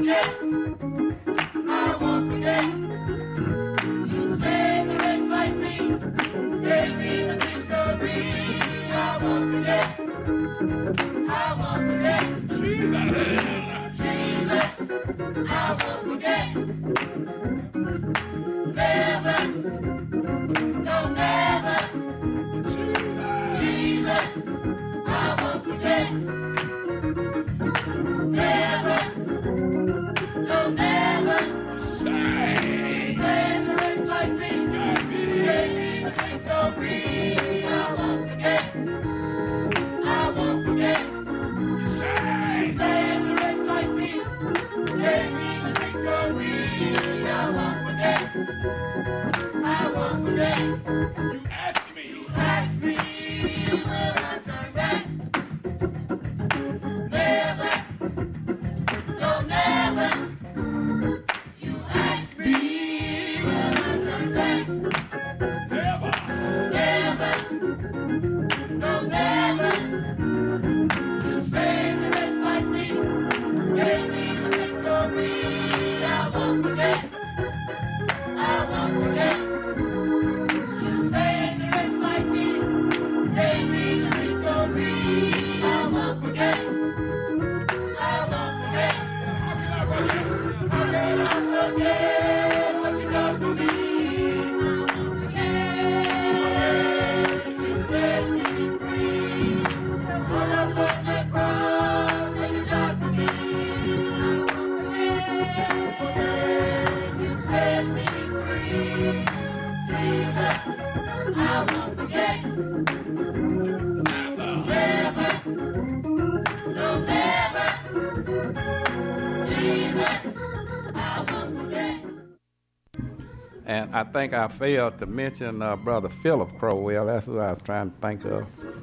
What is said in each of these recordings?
And I think I failed to mention Brother Philip Crowell. That's who I was trying to think of.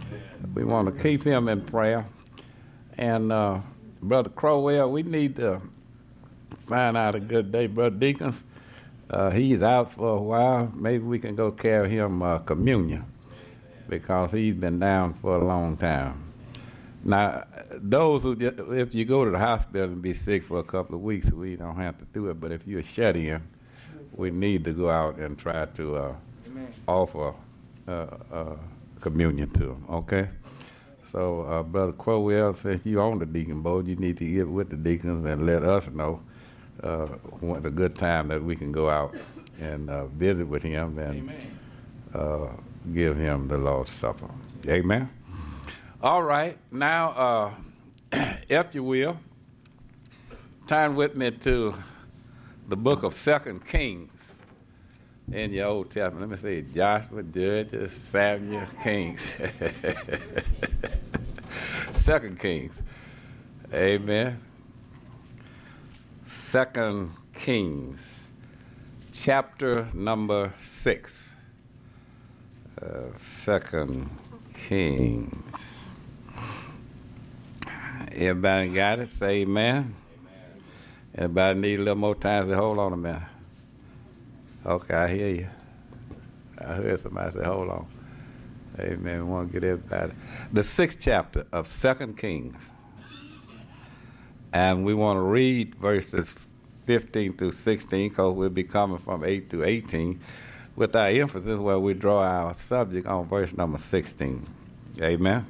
We want to keep him in prayer. And Brother Crowell, we need to find out a good day. Brother Deacons, he's out for a while. Maybe we can go carry him communion because he's been down for a long time. Now, those who, if you go to the hospital and be sick for a couple of weeks, we don't have to do it. But if you're shut in, we need to go out and try to offer communion to them, okay? So, Brother Crowell, since you own the deacon board, you need to get with the deacons and let us know when's a good time that we can go out and visit with him and give him the Lord's Supper. Amen? All right, now, if you will, turn with me to the book of 2 Kings in your Old Testament. Let me say Joshua, Judges, Samuel, Kings. 2 Kings. Amen. 2 Kings, chapter number 6. 2 Kings. Everybody got it? Say amen. Everybody need a little more time? Say, hold on a minute. Okay, I hear you. I heard somebody say, hold on. Amen. We want to get everybody. The 6th chapter of 2 Kings. And we want to read verses 15 through 16 because we'll be coming from 8 to 18 with our emphasis where we draw our subject on verse number 16. Amen.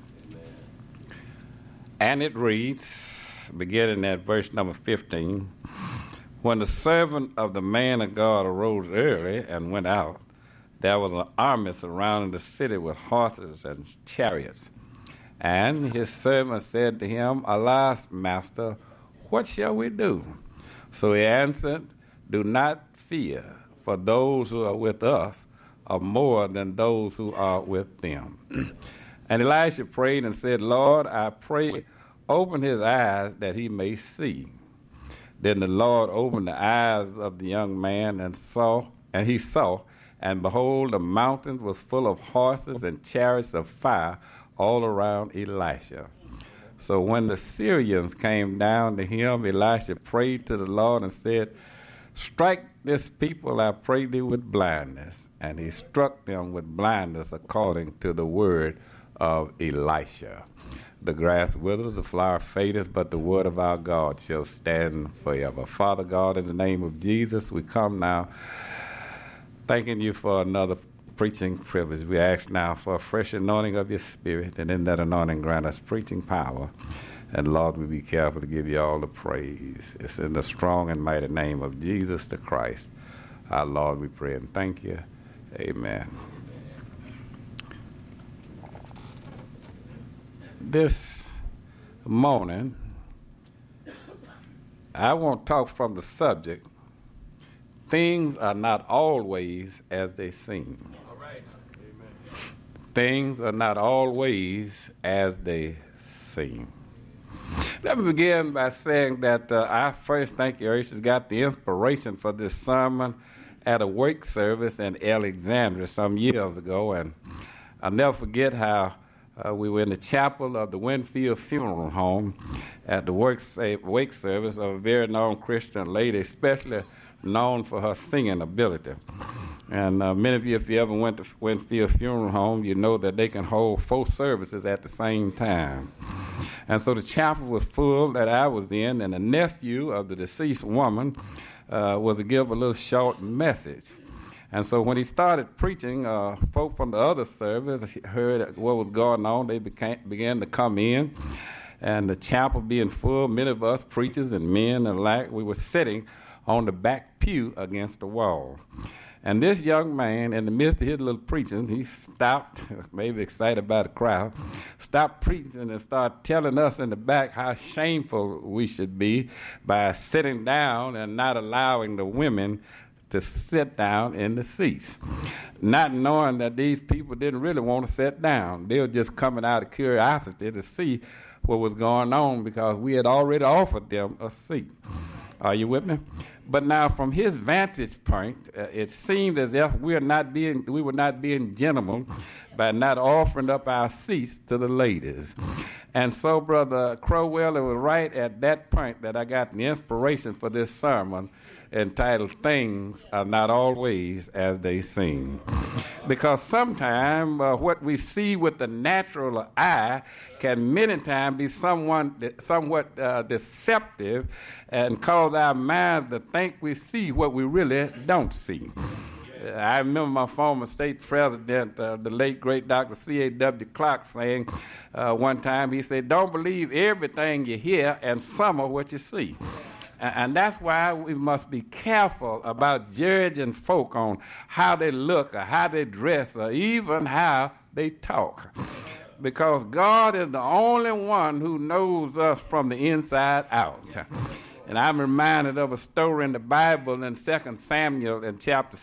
And it reads, beginning at verse number 15, when the servant of the man of God arose early and went out, there was an army surrounding the city with horses and chariots. And his servant said to him, Alas, master, what shall we do? So he answered, Do not fear, for those who are with us are more than those who are with them. And Elisha prayed and said, Lord, I pray, open his eyes that he may see. Then the Lord opened the eyes of the young man and he saw, and behold, the mountain was full of horses and chariots of fire all around Elisha. So when the Syrians came down to him, Elisha prayed to the Lord and said, Strike this people, I pray thee, with blindness. And he struck them with blindness according to the word of Elisha. The grass withers, the flower fadeth, but the word of our God shall stand forever. Father God, in the name of Jesus, we come now thanking you for another preaching privilege. We ask now for a fresh anointing of your spirit, and in that anointing grant us preaching power. And Lord, we be careful to give you all the praise. It's in the strong and mighty name of Jesus the Christ, our Lord, we pray and thank you. Amen. This morning, I want to talk from the subject, things are not always as they seem. All right. Amen. Things are not always as they seem. Let me begin by saying that I first think Urshus got the inspiration for this sermon at a wake service in Alexandria some years ago, and I'll never forget how we were in the chapel of the Winfield Funeral Home at the wake service of a very known Christian lady, especially known for her singing ability. And many of you, if you ever went to Winfield Funeral Home, you know that they can hold 4 services at the same time. And so the chapel was full that I was in, and a nephew of the deceased woman was to give a little short message. And so when he started preaching, folk from the other service heard what was going on. They began to come in, and the chapel being full, many of us preachers and men alike, we were sitting on the back pew against the wall. And this young man, in the midst of his little preaching, he stopped, maybe excited by the crowd, stopped preaching and started telling us in the back how shameful we should be by sitting down and not allowing the women to sit down in the seats. Not knowing that these people didn't really want to sit down. They were just coming out of curiosity to see what was going on because we had already offered them a seat. Are you with me? But now, from his vantage point, it seemed as if we were not being gentlemen by not offering up our seats to the ladies. And so, Brother Crowell, it was right at that point that I got the inspiration for this sermon entitled, Things Are Not Always As They Seem. Because sometimes what we see with the natural eye can many times be somewhat deceptive and cause our minds to think we see what we really don't see. I remember my former state president, the late great Dr. C.A.W. Clark, saying one time, he said, don't believe everything you hear and some of what you see. And that's why we must be careful about judging folk on how they look or how they dress or even how they talk. Because God is the only one who knows us from the inside out. And I'm reminded of a story in the Bible in 2 Samuel in chapter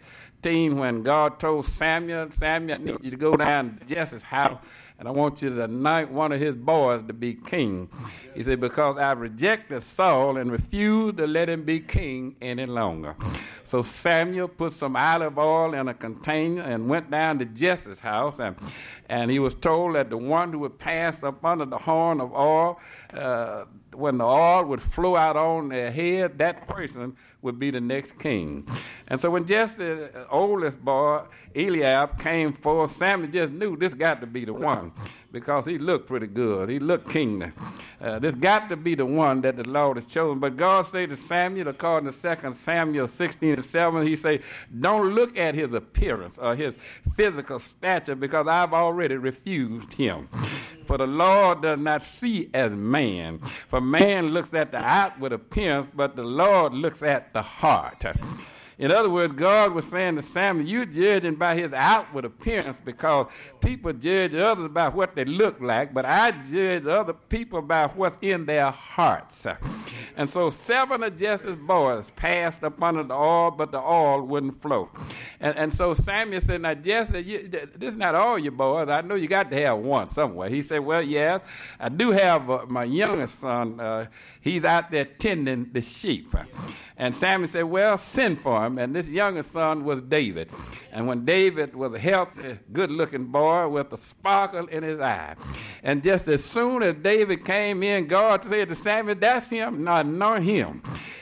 16 when God told Samuel, I need you to go down to Jesse's house and I want you to anoint one of his boys to be king. He said, because I rejected Saul and refused to let him be king any longer. So Samuel put some olive oil in a container and went down to Jesse's house, and he was told that the one who would pass up under the horn of oil, when the oil would flow out on their head, that person would be the next king. And so when Jesse's oldest boy, Eliab, came forth, Samuel just knew this got to be the one because he looked pretty good. He looked kingly. This got to be the one that the Lord has chosen. But God said to Samuel, according to 2 Samuel 16:7, he said, don't look at his appearance or his physical stature because I've already refused him. For the Lord does not see as man. For man looks at the outward appearance, but the Lord looks at the heart. In other words, God was saying to Samuel, you're judging by his outward appearance because people judge others by what they look like, but I judge other people by what's in their hearts. And so 7 of Jesse's boys passed up under the oil, but the oil wouldn't flow. And so Samuel said, now Jesse, this is not all your boys. I know you got to have one somewhere. He said, well, yes, I do have my youngest son. He's out there tending the sheep. And Samuel said, well, send for him. And this youngest son was David. And when David was a healthy, good-looking boy with a sparkle in his eye. And just as soon as David came in, God said to Samuel, that's him, not him.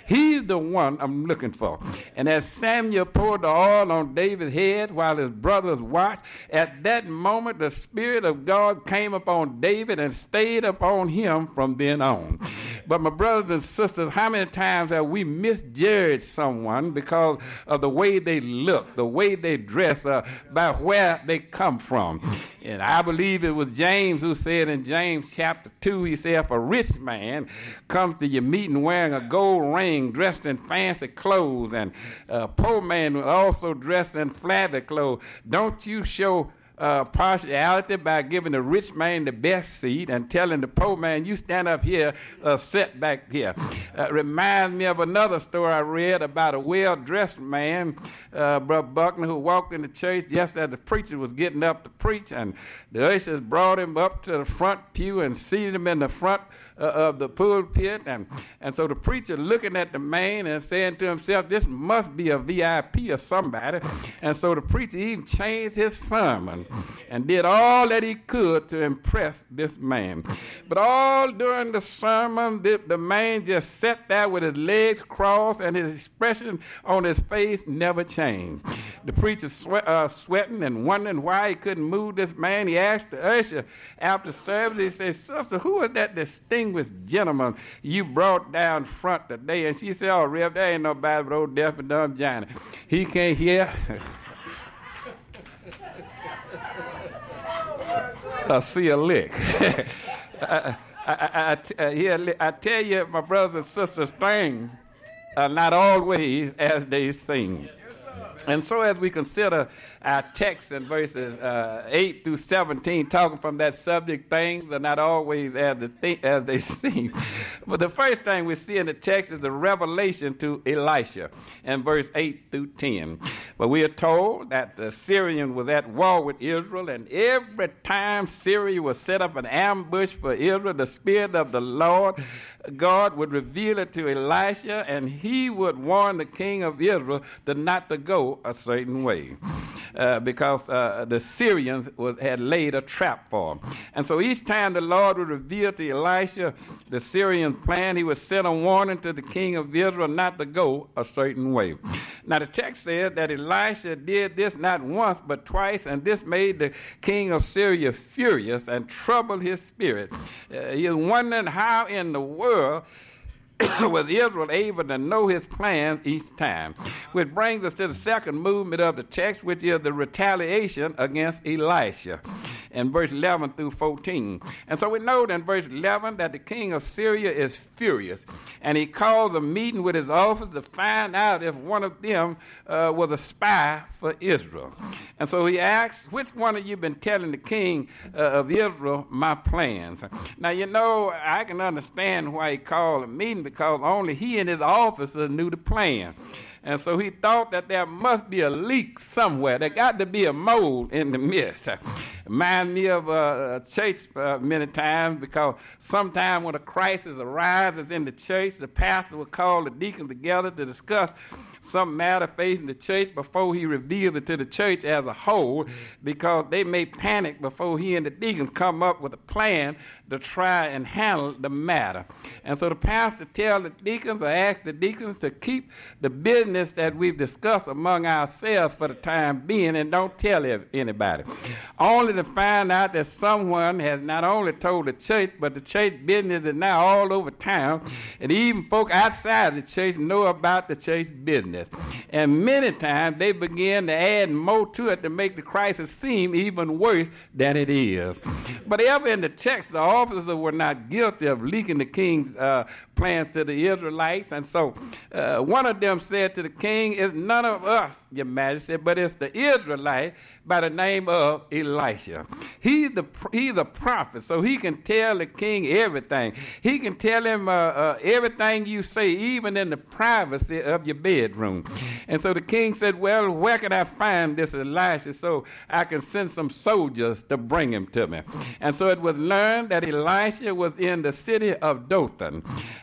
He's the one I'm looking for. And as Samuel poured the oil on David's head while his brothers watched, at that moment the Spirit of God came upon David and stayed upon him from then on. But my brothers and sisters, how many times have we misjudged someone because of the way they look, the way they dress, by where they come from? And I believe it was James who said in James chapter 2, he said, if a rich man comes to your meeting wearing a gold ring, dressed in fancy clothes, and a poor man also dressed in flabby clothes, don't you show partiality by giving the rich man the best seat and telling the poor man, you stand up here, sit back here. Reminds me of another story I read about a well-dressed man, Brother Buckner, who walked in the church just as the preacher was getting up to preach, and the ushers brought him up to the front pew and seated him in the front of the pulpit, and so the preacher looking at the man and saying to himself, this must be a VIP or somebody. And so the preacher even changed his sermon and did all that he could to impress this man. But all during the sermon, the man just sat there with his legs crossed and his expression on his face never changed. The preacher sweating and wondering why he couldn't move this man. He asked the usher after service, he said, sister, who is that distinguished gentleman you brought down front today? And she said, oh, Rev, there ain't nobody but old deaf and dumb Johnny. He can't hear or see a lick. I tell you, my brothers and sisters, things are not always as they seem. And so as we consider our text in verses 8 through 17, talking from that subject, things are not always as they seem. But the first thing we see in the text is the revelation to Elisha in verse 8 through 10. But we are told that the Syrian was at war with Israel, and every time Syria would set up an ambush for Israel, the Spirit of the Lord God would reveal it to Elisha, and he would warn the king of Israel not to go a certain way. Because the Syrians had laid a trap for him. And so each time the Lord would reveal to Elisha the Syrian plan, he would send a warning to the king of Israel not to go a certain way. Now the text says that Elisha did this not once but twice, and this made the king of Syria furious and troubled his spirit. He was wondering how in the world was Israel able to know his plans each time? Which brings us to the second movement of the text, which is the retaliation against Elisha in verse 11 through 14. And so we know in verse 11 that the king of Syria is furious, and he calls a meeting with his officers to find out if one of them was a spy for Israel. And so he asks, which one of you been telling the king of Israel my plans? Now, you know, I can understand why he called a meeting, because only he and his officers knew the plan. And so he thought that there must be a leak somewhere. There got to be a mole in the midst. Remind me of a church many times, because sometime when a crisis arises in the church, the pastor will call the deacons together to discuss some matter facing the church before he reveals it to the church as a whole, because they may panic before he and the deacons come up with a plan to try and handle the matter. And so the pastor tells the deacons or asks the deacons to keep the business that we've discussed among ourselves for the time being and don't tell anybody. Only to find out that someone has not only told the church, but the church business is now all over town, and even folk outside the church know about the church business. And many times they begin to add more to it to make the crisis seem even worse than it is. But ever in the text, the officers were not guilty of leaking the king's plans to the Israelites. And so one of them said to the king, it's none of us, your majesty, but it's the Israelite by the name of Elisha. He's a prophet, so he can tell the king everything. He can tell him everything you say, even in the privacy of your bedroom. And so the king said, well, where can I find this Elisha so I can send some soldiers to bring him to me? And so it was learned that Elisha was in the city of Dothan.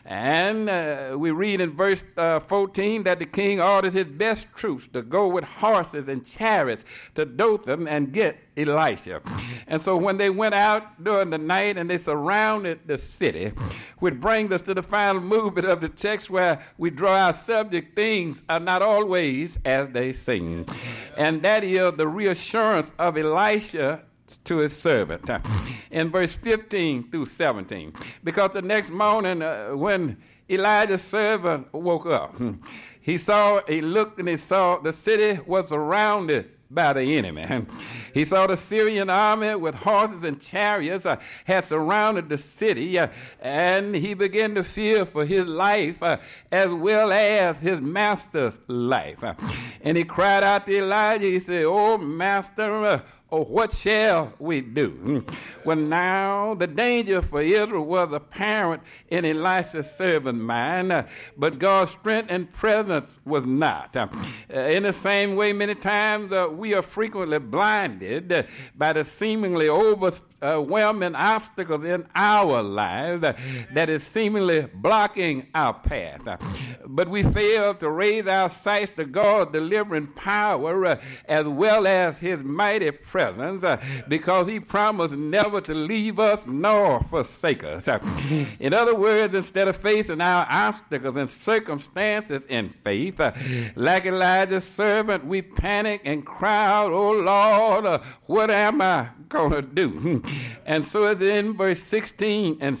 And we read in verse 14 that the king ordered his best troops to go with horses and chariots to Dothan and get Elisha. And so when they went out during the night and they surrounded the city, which brings us to the final movement of the text where we draw our subject, things are not always as they seem. And that is the reassurance of Elisha to his servant in verse 15 through 17. Because the next morning when Elijah's servant woke up, he looked and he saw the city was surrounded by the enemy. He saw the Syrian army with horses and chariots had surrounded the city, and he began to fear for his life as well as his master's life. And he cried out to Elijah. He said, "Oh, master, what shall we do?" Well, now the danger for Israel was apparent in Elisha's servant mind, but God's strength and presence was not. In the same way, many times we are frequently blinded by the seemingly overwhelming obstacles in our lives that is seemingly blocking our path. But we fail to raise our sights to God's delivering power as well as his mighty presence, because he promised never to leave us nor forsake us. In other words, instead of facing our obstacles and circumstances in faith, like Elijah's servant, we panic and cry out, "Oh Lord, what am I going to do?" And so it's in verse 16 and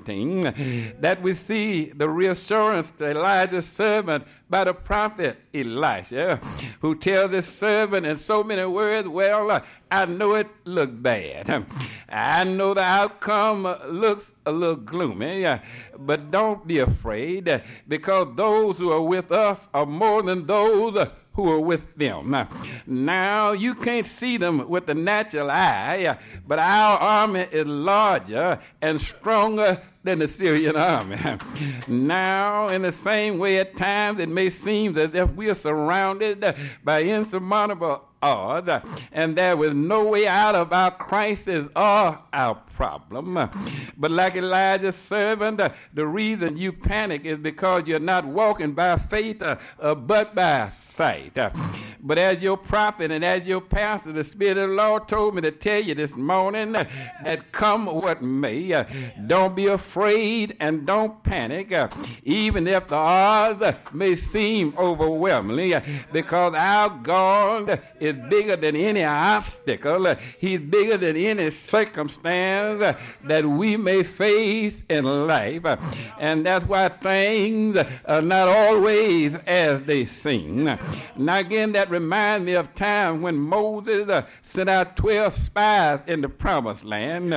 17 that we see the reassurance to Elijah's servant by the prophet Elisha, who tells his servant in so many words, "Well, I know it looked bad. I know the outcome looks a little gloomy, but don't be afraid, because those who are with us are more than those who are with them." Now, you can't see them with the natural eye, but our army is larger and stronger than the Syrian army. Now, in the same way, at times it may seem as if we are surrounded by insurmountable odds, and there was no way out of our crisis or our problem. But like Elijah's servant, the reason you panic is because you're not walking by faith, but by sight. But as your prophet and as your pastor, the Spirit of the Lord told me to tell you this morning that come what may, don't be afraid and don't panic, even if the odds may seem overwhelming, because our God is bigger than any obstacle. He's bigger than any circumstance that we may face in life. And that's why things are not always as they seem. Now again, that reminds me of time when Moses sent out 12 spies in the promised land,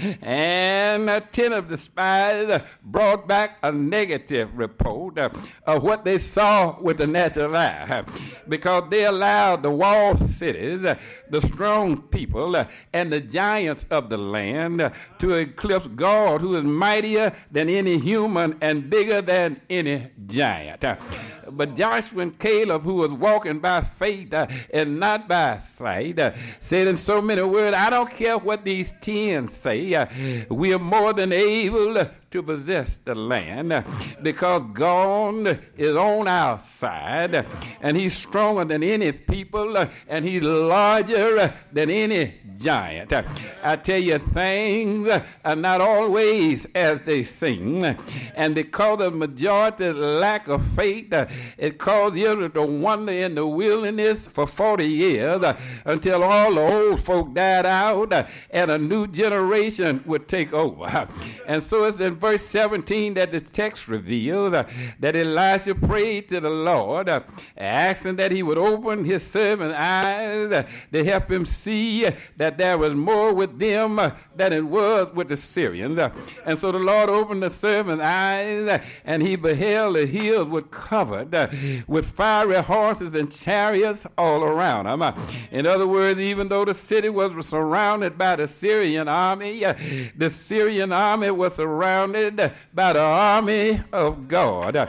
and 10 of the spies brought back a negative report of what they saw with the natural eye, because they allowed the walled cities, the strong people, and the giants of the land to eclipse God, who is mightier than any human and bigger than any giant. But Joshua and Caleb, who was walking by faith and not by sight, said in so many words, "I don't care what these 10 say, we are more than able to possess the land, because God is on our side, and he's stronger than any people, and he's larger than any giant." I tell you, things are not always as they seem, and because of majority lack of faith, it caused Israel to wander in the wilderness for 40 years until all the old folk died out and a new generation would take over. And so it's in verse 17 that the text reveals that Elisha prayed to the Lord, asking that he would open his servant's eyes to help him see that there was more with them than it was with the Syrians. And so the Lord opened the servant's eyes, and he beheld the hills were covered with fiery horses and chariots all around him. In other words, even though the city was surrounded by the Syrian army, the Syrian army was surrounded by the army of God.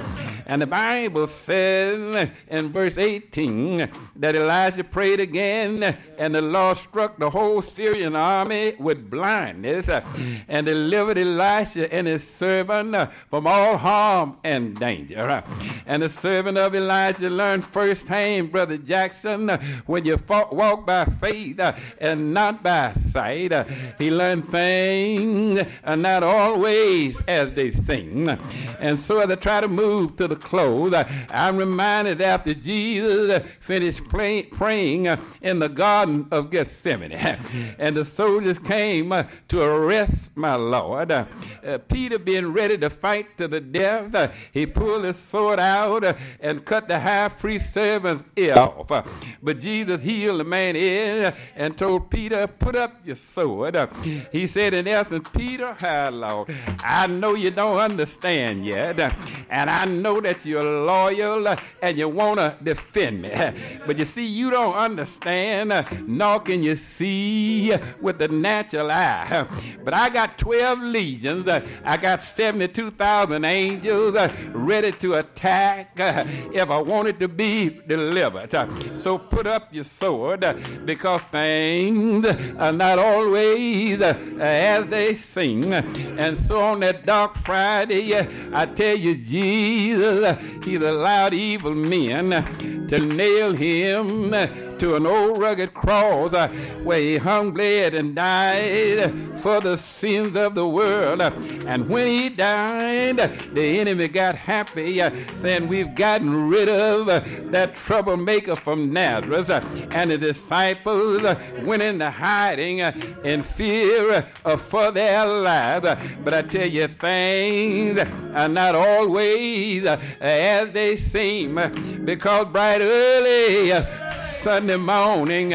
And the Bible says in verse 18 that Elijah prayed again, and the Lord struck the whole Syrian army with blindness and delivered Elisha and his servant from all harm and danger. And the servant of Elijah learned firsthand, Brother Jackson, when you walk by faith and not by sight, he learned things not always as they seem. And so as I try to move to the close, I'm reminded after Jesus finished praying in the Garden of Gethsemane, and the soldiers came to arrest my Lord. Peter, being ready to fight to the death, he pulled his sword out and cut the high priest's servant's ear off. But Jesus healed the man's ear and told Peter, put up your sword. He said, in essence, Peter, hi, Lord, I know you don't understand yet, and I know that you're loyal and you want to defend me. But you see, you don't understand, nor can you see with the natural eye. But I got 12 legions. I got 72,000 angels ready to attack if I wanted to be delivered. So put up your sword, because things are not always as they seem. And so on that dark Friday, I tell you, Jesus, he's allowed evil men to nail him to an old rugged cross where he hung, bled, and died for the sins of the world. And when he died, the enemy got happy, saying, we've gotten rid of that troublemaker from Nazareth. And the disciples went into hiding in fear for their lives. But I tell you, things are not always as they seem, because bright early Sunday morning,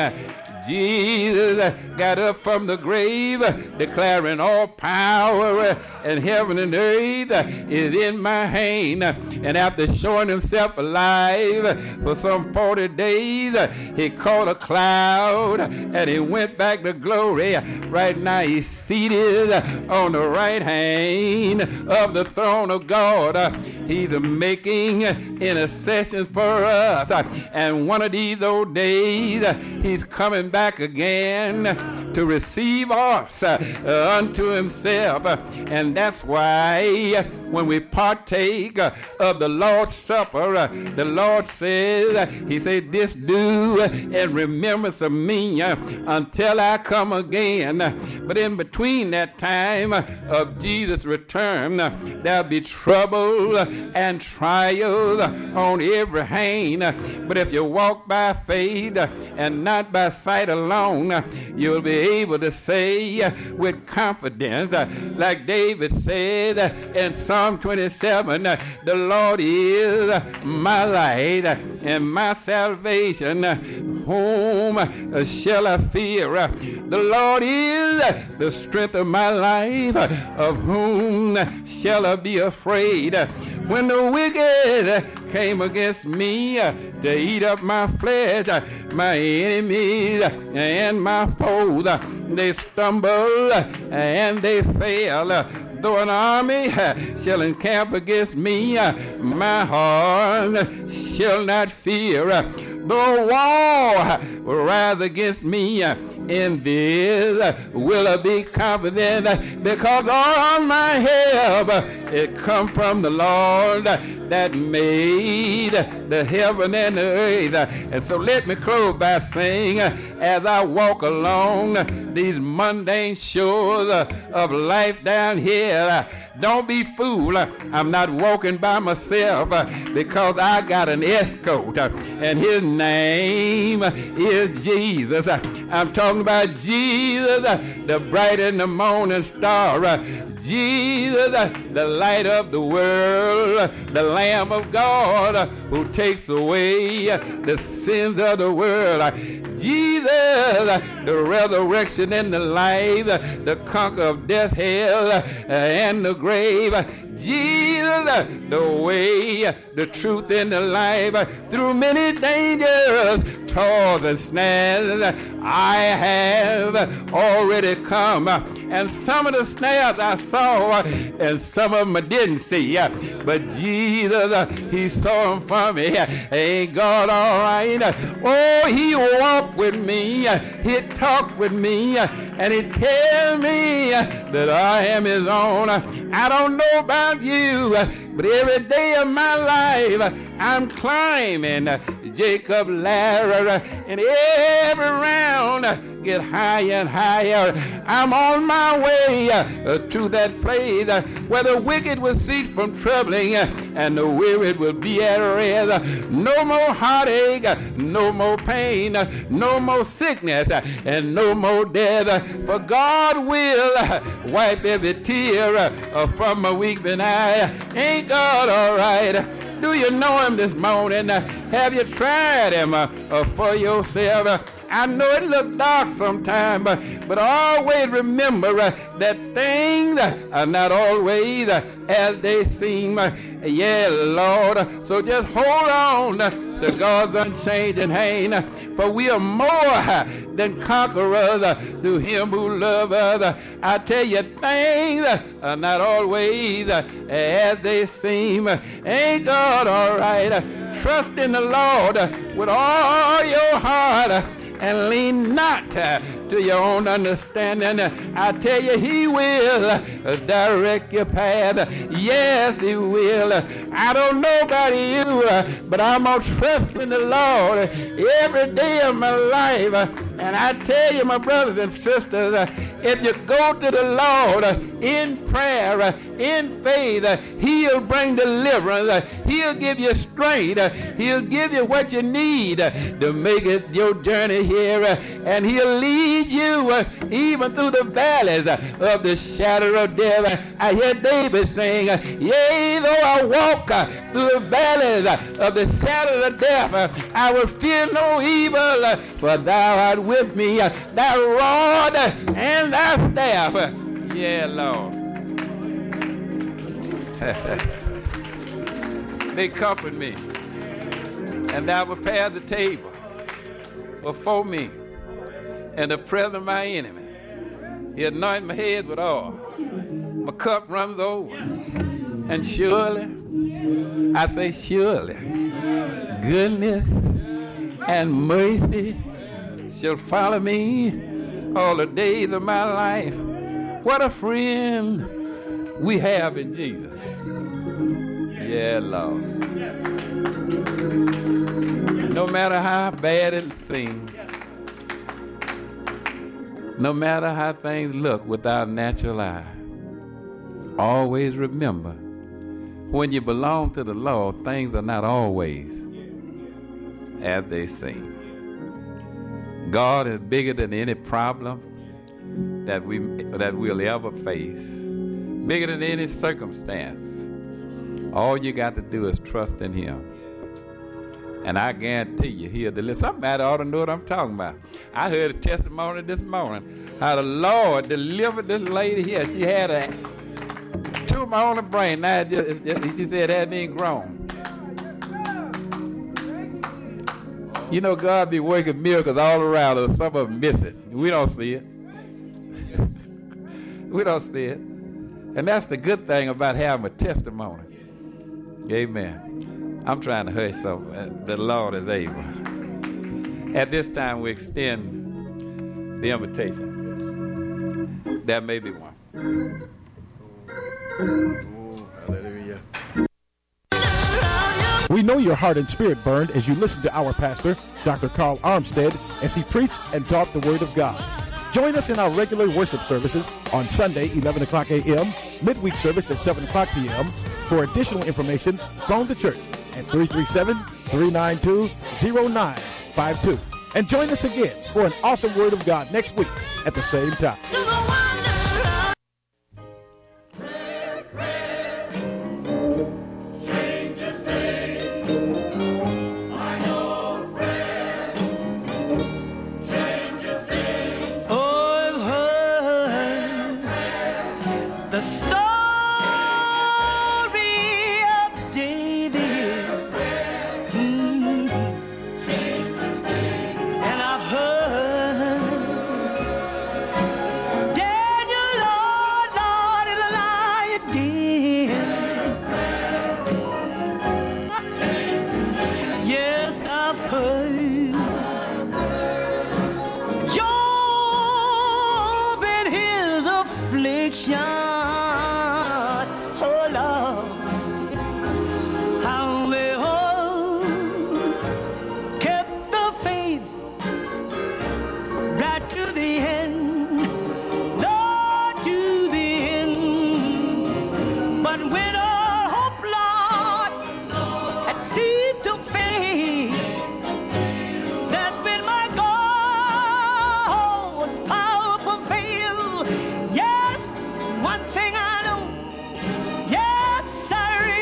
Jesus got up from the grave, declaring all power in heaven and earth is in my hand. And after showing himself alive for some 40 days, he caught a cloud and he went back to glory. Right now he's seated on the right hand of the throne of God. He's making intercessions for us. And one of these old days, he's coming back again to receive us unto himself. And that's why when we partake of the Lord's Supper, the Lord says, he said, this do in remembrance of me until I come again. But in between that time of Jesus' return, there'll be trouble and trials on every hand. But if you walk by faith and not by sight alone, you'll be able to say with confidence, like David said in Psalm 27, the Lord is my light and my salvation. Whom shall I fear? The Lord is the strength of my life. Of whom shall I be afraid? When the wicked came against me to eat up my flesh, my enemies and my foes, they stumbled and they fell. Though an army shall encamp against me, my heart shall not fear. Though a wall will rise against me, in this will I be confident, because all my help it come from the Lord that made the heaven and the earth. And so let me close by saying, as I walk along these mundane shores of life down here, don't be fooled. I'm not walking by myself, because I got an escort, and his name is Jesus. I'm talking about Jesus, the bright and the morning star. Jesus, the light of the world, the Lamb of God who takes away the sins of the world. Jesus, the resurrection and the life, the conqueror of death, hell, and the grave. Jesus, the way, the truth, and the life. Through many dangers, toils, and snares, I have already come. And some of the snares I saw, and some of them I didn't see. But Jesus, he saw them for me. Ain't God all right? Oh, he walked with me. He talked with me. And he tell me that I am his own. I don't know about you, but every day of my life, I'm climbing Jacob's ladder, and every round get higher and higher. I'm on my way to that place where the wicked will cease from troubling and the weary will be at rest. No more heartache, no more pain, no more sickness, and no more death. For God will wipe every tear from my weeping eye. Ain't God all right? Do you know him this morning? Have you tried him for yourself? I know it looks dark sometimes, but always remember that things are not always as they seem. Yeah, Lord. So just hold on to God's unchanging hand, for we are more than conquerors through him who loves us. I tell you, things are not always as they seem. Ain't God all right? Trust in the Lord with all your heart, and lean not to your own understanding. I tell you, he will direct your path. Yes, he will. I don't know about you, but I'm going to trust in the Lord every day of my life. And I tell you, my brothers and sisters, if you go to the Lord in prayer, in faith, he'll bring deliverance. He'll give you strength. He'll give you what you need to make it your journey here. And he'll lead you even through the valleys of the shadow of death. I hear David sing, yea, though I walk through the valleys of the shadow of death, I will fear no evil, for thou art with me, thy rod and thy staff. Yeah, Lord. They comfort me, and thou prepare the table before me in the presence of my enemy. He anoint my head with oil. My cup runs over. And surely, I say surely, goodness and mercy shall follow me all the days of my life. What a friend we have in Jesus. Yeah, Lord. No matter how bad it seems, no matter how things look with our natural eye, always remember, when you belong to the Lord, things are not always as they seem. God is bigger than any problem that we'll ever face, bigger than any circumstance. All you got to do is trust in him. And I guarantee you, he'll deliver. Somebody ought to know what I'm talking about. I heard a testimony this morning how the Lord delivered this lady here. She had a tumor on the brain. Now she said it hadn't even grown. You know, God be working miracles all around us. Some of them miss it. We don't see it. We don't see it. And that's the good thing about having a testimony. Amen. I'm trying to hush so the Lord is able. At this time, we extend the invitation. There may be one. Hallelujah. We know your heart and spirit burned as you listened to our pastor, Dr. Carl Armstead, as he preached and taught the Word of God. Join us in our regular worship services on Sunday, 11 o'clock a.m., midweek service at 7 o'clock p.m. For additional information, phone the church at 337-392-0952. And join us again for an awesome Word of God next week at the same time.